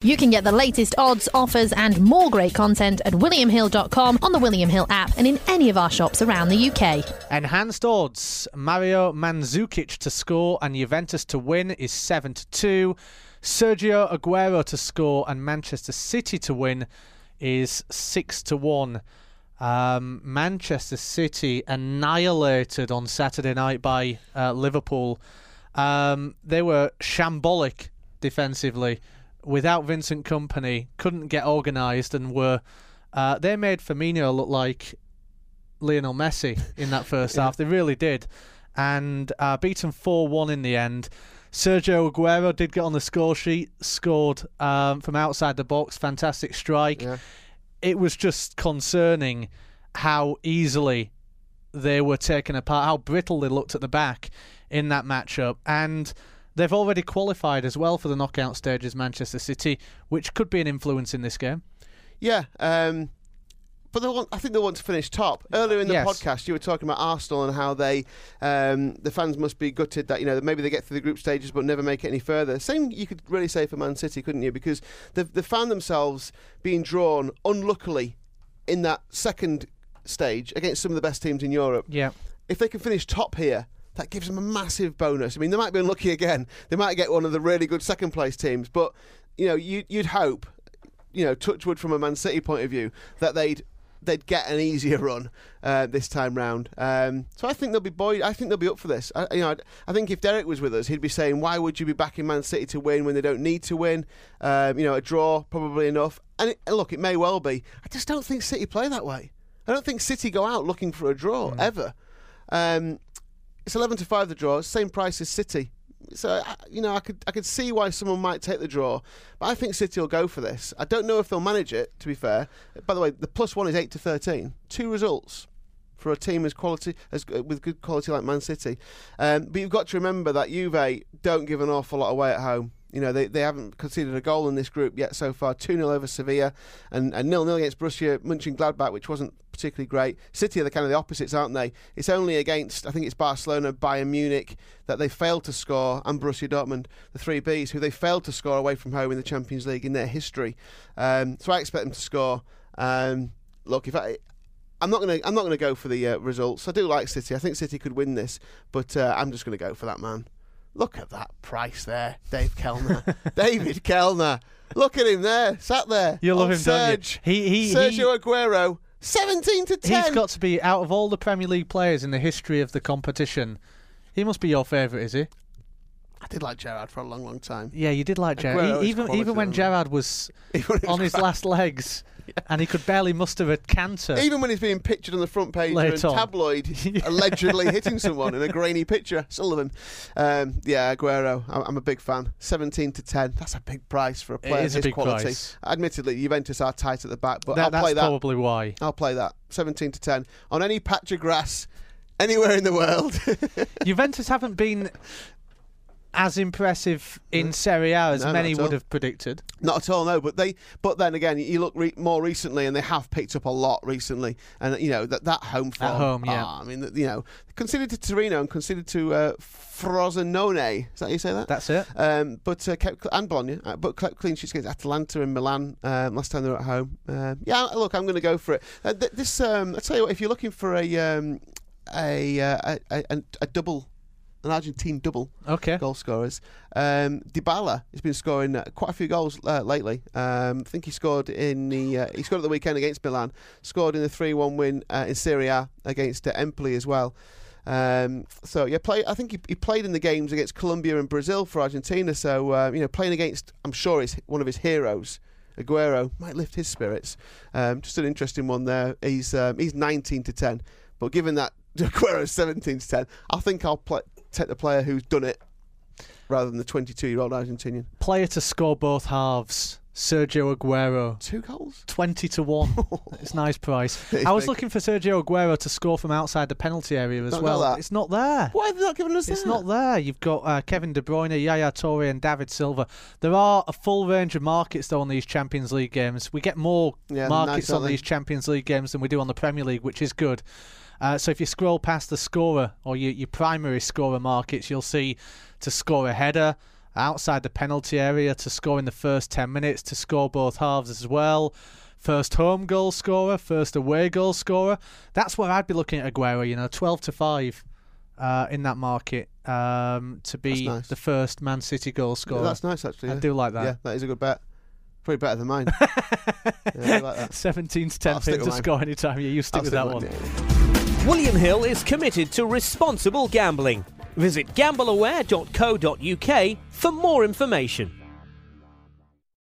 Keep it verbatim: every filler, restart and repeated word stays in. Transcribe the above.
You can get the latest odds, offers and more great content at william hill dot com, on the William Hill app and in any of our shops around the U K. Enhanced odds. Mario Mandzukic to score and Juventus to win is seven to two. Sergio Aguero to score and Manchester City to win is six to one. Um, Manchester City annihilated on Saturday night by uh, Liverpool. Um, they were shambolic defensively. Without Vincent Kompany, couldn't get organised and were... Uh, they made Firmino look like Lionel Messi in that first yeah. half. They really did. And uh, beaten four one in the end. Sergio Aguero did get on the score sheet, scored um, from outside the box. Fantastic strike. Yeah. It was just concerning how easily they were taken apart, how brittle they looked at the back in that matchup. And... they've already qualified as well for the knockout stages, Manchester City, which could be an influence in this game. Yeah, um, but they want, I think they want to finish top. Earlier in the yes. podcast, you were talking about Arsenal and how they, um, the fans must be gutted that, you know, maybe they get through the group stages but never make it any further. Same you could really say for Man City, couldn't you? Because they've, they've found themselves being drawn unluckily in that second stage against some of the best teams in Europe. Yeah. If they can finish top here, that gives them a massive bonus. I mean, they might be unlucky again. They might get one of the really good second-place teams. But, you know, you, you'd hope, you know, touch wood from a Man City point of view, that they'd they'd get an easier run uh, this time round. Um, so I think they'll be buoyed. I think they'll be up for this. I, you know, I, I think if Derek was with us, he'd be saying, "Why would you be backing Man City to win when they don't need to win? Um, you know, a draw probably enough." And, it, and look, it may well be. I just don't think City play that way. I don't think City go out looking for a draw mm. ever. Um, It's eleven to five the draw, same price as City. So, you know, I could I could see why someone might take the draw, but I think City will go for this. I don't know if they'll manage it, to be fair. By the way, the plus one is eight to thirteen. Two results for a team as quality as with good quality like Man City. Um, but you've got to remember that Juve don't give an awful lot away at home. You know, they, they haven't conceded a goal in this group yet so far. two nil over Sevilla and, and nil nil against Borussia Mönchengladbach, which wasn't particularly great. City are the kind of the opposites, aren't they? It's only against, I think it's Barcelona, Bayern Munich, that they failed to score, and Borussia Dortmund, the three Bs, who they failed to score away from home in the Champions League in their history. Um, so I expect them to score. Um, look, if I... I'm not going to. I'm not going to go for the uh, results. I do like City. I think City could win this, but uh, I'm just going to go for that man. Look at that price there, Dave Kellner, David Kellner. Look at him there, sat there. You love him, Serge, don't you? He, he, Sergio he, Aguero, seventeen to ten. He's got to be, out of all the Premier League players in the history of the competition, he must be your favourite, is he? I did like Gerrard for a long, long time. Yeah, you did like Gerrard. Even even when Gerrard was on his last legs. Yeah. And he could barely muster a canter. Even when he's being pictured on the front page of a tabloid, allegedly hitting someone in a grainy picture, Sullivan. Um, yeah, Aguero, I'm a big fan. seventeen to ten, that's a big price for a player of his quality. Price. Admittedly, Juventus are tight at the back, but that, I'll play that. That's probably why. I'll play that. seventeen to ten. On any patch of grass, anywhere in the world. Juventus haven't been as impressive in mm. Serie A as no, many would have predicted. Not at all, no. But they, but then again, you look re- more recently, and they have picked up a lot recently. And you know that that home form. At home, yeah. Oh, I mean, you know, conceded to Torino and conceded to uh, Frosinone. Is that how you say that? That's it. Um, but uh, kept and Bologna, uh, but kept clean sheets against Atalanta and Milan um, last time they were at home. Uh, yeah, look, I'm going to go for it. Uh, th- this, um, I tell you what, if you're looking for a um, a, uh, a, a a double. An Argentine double okay. goal scorers. Um, Dybala has been scoring uh, quite a few goals uh, lately. Um, I think he scored in the uh, he scored at the weekend against Milan. Scored in the three one win uh, in Serie A against uh, Empoli as well. Um, so yeah, play. I think he, he played in the games against Colombia and Brazil for Argentina. So uh, you know, playing against, I'm sure he's one of his heroes. Aguero might lift his spirits. Um, just an interesting one there. He's um, he's nineteen to ten, but given that Aguero's seventeen to ten, I think I'll play. Take the player who's done it rather than the twenty-two-year-old Argentinian. Player to score both halves, Sergio Aguero. Two goals? twenty to one. It's a nice price. I was big. looking for Sergio Aguero to score from outside the penalty area as not well. It's not there. Why have they not given us It's that? not there. You've got uh, Kevin De Bruyne, Yaya Toure and David Silva. There are a full range of markets, though, on these Champions League games. We get more yeah, markets nice, on these Champions League games than we do on the Premier League, which is good. Uh, so if you scroll past the scorer or your, your primary scorer markets, you'll see to score a header, outside the penalty area to score in the first ten minutes, to score both halves as well. First home goal scorer, first away goal scorer. That's where I'd be looking at Aguero, you know, twelve to five uh, in that market um, to be nice. the first Man City goal scorer. Yeah, that's nice, actually. I yeah. do like that. Yeah, that is a good bet. Probably better than mine. yeah, I like that. seventeen to ten I'll stick pin to with mine. score anytime. Yeah, you stick I'll with stick that with one. mine. William Hill is committed to responsible gambling. Visit gambleaware dot co dot uk for more information.